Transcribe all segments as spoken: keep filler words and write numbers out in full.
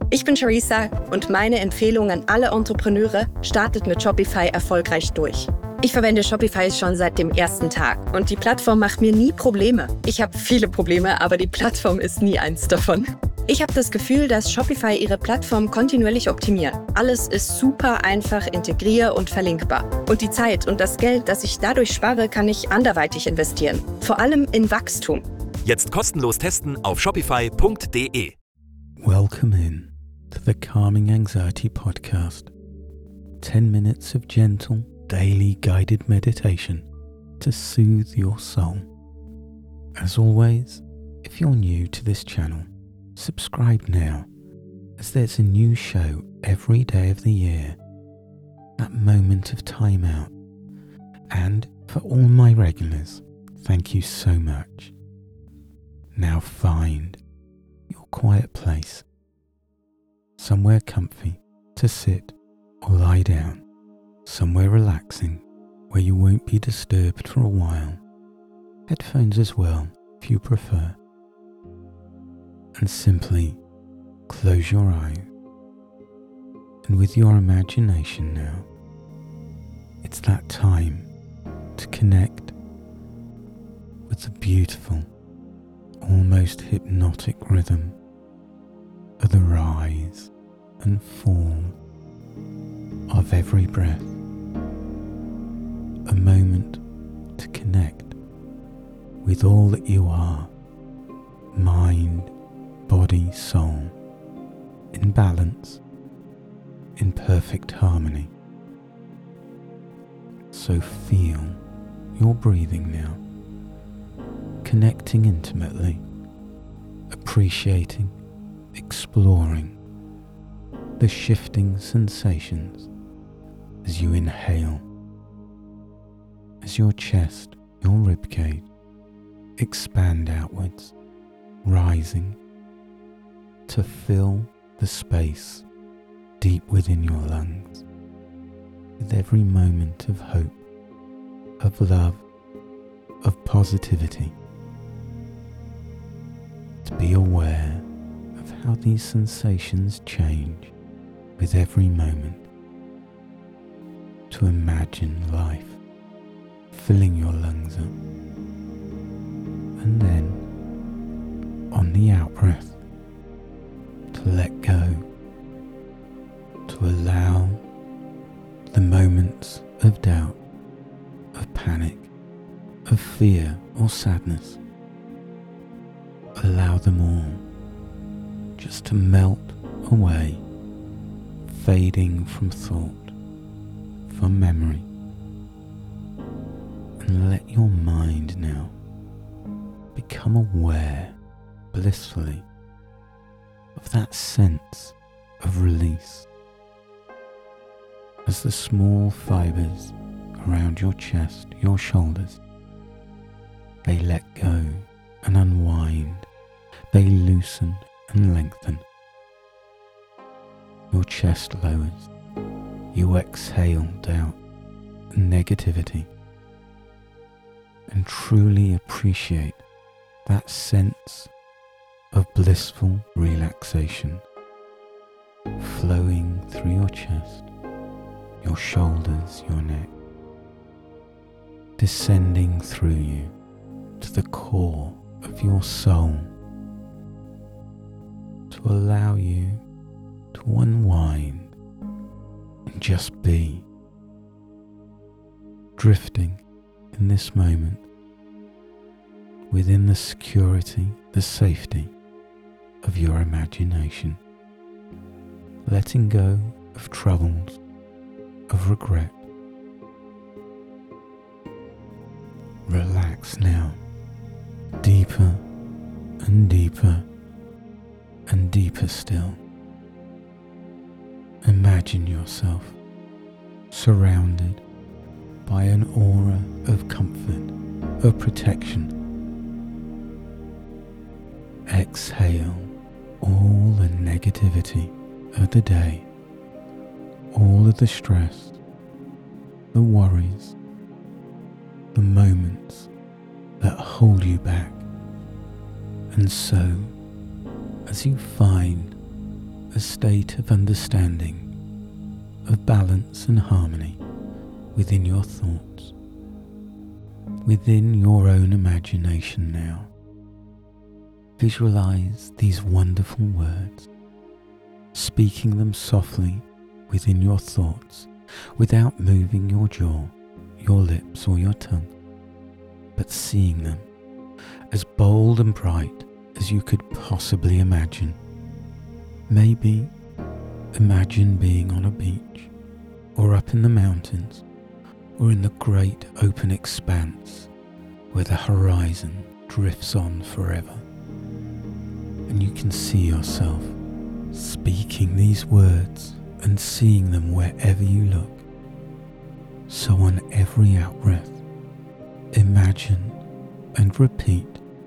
Ich bin Charissa und meine Empfehlung an alle Entrepreneure: startet mit Shopify erfolgreich durch. Ich verwende Shopify schon seit dem ersten Tag und die Plattform macht mir nie Probleme. Ich habe viele Probleme, aber die Plattform ist nie eins davon. Ich habe das Gefühl, dass Shopify ihre Plattform kontinuierlich optimiert. Alles ist super einfach integrier- und verlinkbar. Und die Zeit und das Geld, das ich dadurch spare, kann ich anderweitig investieren. Vor allem in Wachstum. Jetzt kostenlos testen auf shopify punkt de. Welcome in to the Calming Anxiety Podcast. ten minutes of gentle, daily guided meditation to soothe your soul. As always, if you're new to this channel, subscribe now, as there's a new show every day of the year. That moment of time out. And for all my regulars, thank you so much. Now find your quiet place, somewhere comfy to sit or lie down, somewhere relaxing where you won't be disturbed for a while. Headphones as well, if you prefer. And simply close your eyes. And with your imagination now, it's that time to connect with the beautiful, almost hypnotic rhythm of the rise and fall of every breath. A moment to connect with all that you are, mind, body, soul, in balance, in perfect harmony. So feel your breathing now, connecting intimately, appreciating, exploring the shifting sensations as you inhale, as your chest, your ribcage expand outwards, rising to fill the space deep within your lungs with every moment of hope, of love, of positivity. To be aware of how these sensations change with every moment. To imagine life filling your lungs up. And then, on the out-breath, to let go, to allow the moments of doubt, of panic, of fear or sadness, allow them all just to melt away, fading from thought, from memory, and let your mind now become aware blissfully of that sense of release as the small fibers around your chest, your shoulders, they let go and unwind, they loosen and lengthen. Your chest lowers, you exhale doubt and negativity, and truly appreciate that sense of blissful relaxation flowing through your chest, your shoulders, your neck, descending through you to the core of your soul, to allow you to unwind and just be, drifting in this moment within the security, the safety of your imagination, letting go of troubles, of regret. Relax now, deeper and deeper and deeper still. Imagine yourself surrounded by an aura of comfort, of protection. Exhale all the negativity of the day, all of the stress, the worries, the moments that hold you back. And so, as you find a state of understanding, of balance and harmony within your thoughts, within your own imagination now. Visualize these wonderful words, speaking them softly within your thoughts without moving your jaw, your lips or your tongue, but seeing them as bold and bright as you could possibly imagine. Maybe imagine being on a beach, or up in the mountains, or in the great open expanse where the horizon drifts on forever. And you can see yourself speaking these words and seeing them wherever you look. So on every out-breath, imagine and repeat,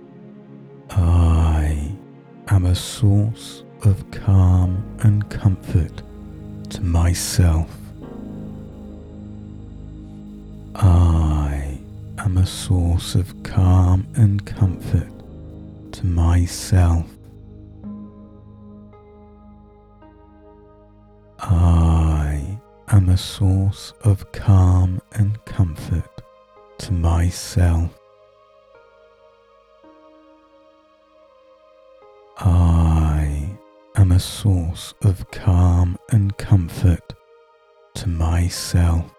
I am a source of calm and comfort to myself. I am a source of calm and comfort to myself. I am a source of calm and comfort to myself. I am a source of calm and comfort to myself.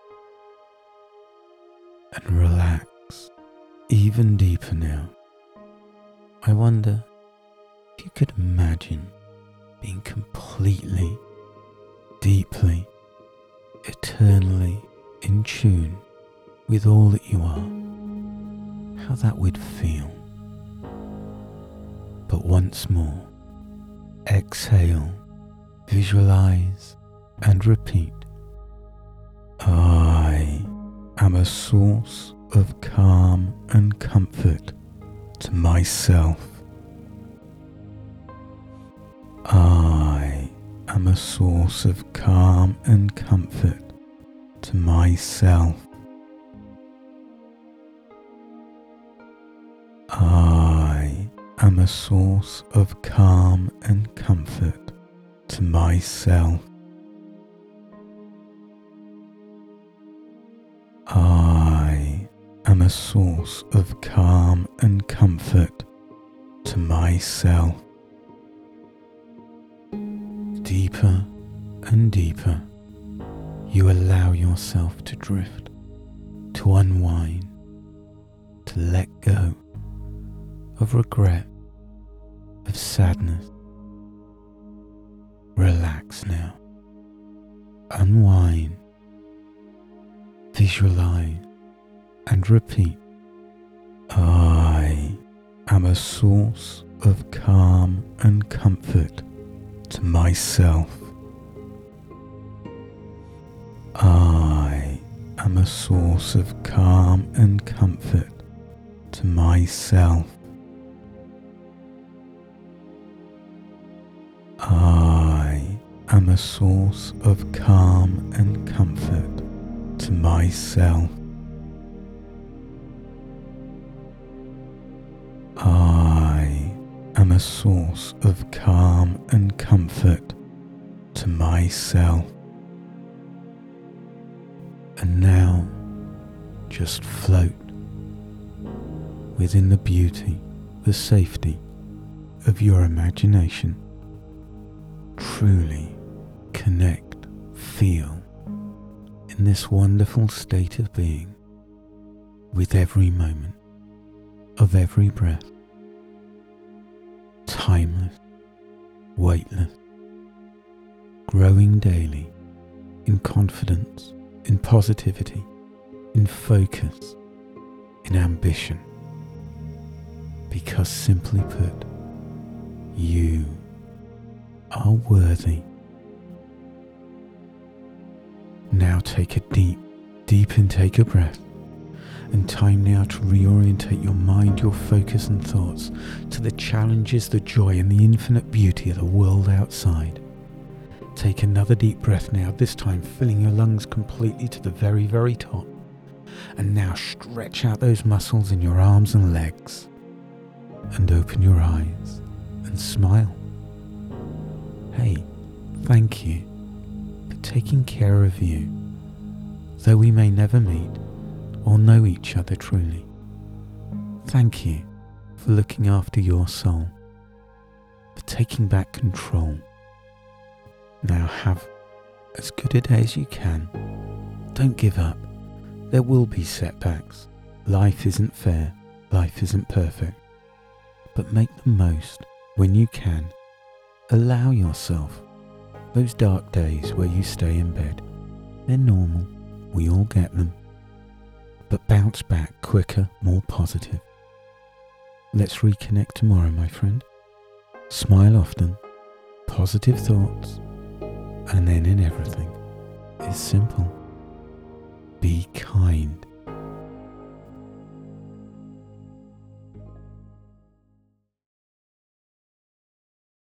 And relax even deeper now. I wonder if you could imagine being completely, deeply, eternally in tune with all that you are, how that would feel. But once more, exhale, visualize and repeat. I am a source of calm and comfort to myself. I am a source of calm and comfort to myself. I am a source of calm and comfort to myself. I am a source of calm and comfort to myself. Deeper and deeper, you allow yourself to drift, to unwind, to let go of regret, of sadness. Relax now. Unwind. Visualize and repeat. I am a source of calm and comfort to myself. I am a source of calm and comfort to myself. I am a source of calm and comfort to myself. I am a source of calm and comfort to myself. And now, just float within the beauty, the safety of your imagination. Truly connect, feel in this wonderful state of being with every moment of every breath. Timeless, weightless, growing daily in confidence, in positivity, in focus, in ambition. Because simply put, you are worthy. Now take a deep, deep intake of breath, and time now to reorientate your mind, your focus and thoughts to the challenges, the joy and the infinite beauty of the world outside. Take another deep breath now, this time filling your lungs completely to the very, very top. And now stretch out those muscles in your arms and legs, and open your eyes and smile. Hey, thank you for taking care of you, though we may never meet or know each other truly. Thank you for looking after your soul, for taking back control. Now have as good a day as you can. Don't give up. There will be setbacks. Life isn't fair. Life isn't perfect. But make the most when you can. Allow yourself those dark days where you stay in bed. They're normal. We all get them. But bounce back quicker, more positive. Let's reconnect tomorrow, my friend. Smile often. Positive thoughts. And then in everything, it's simple. Be kind.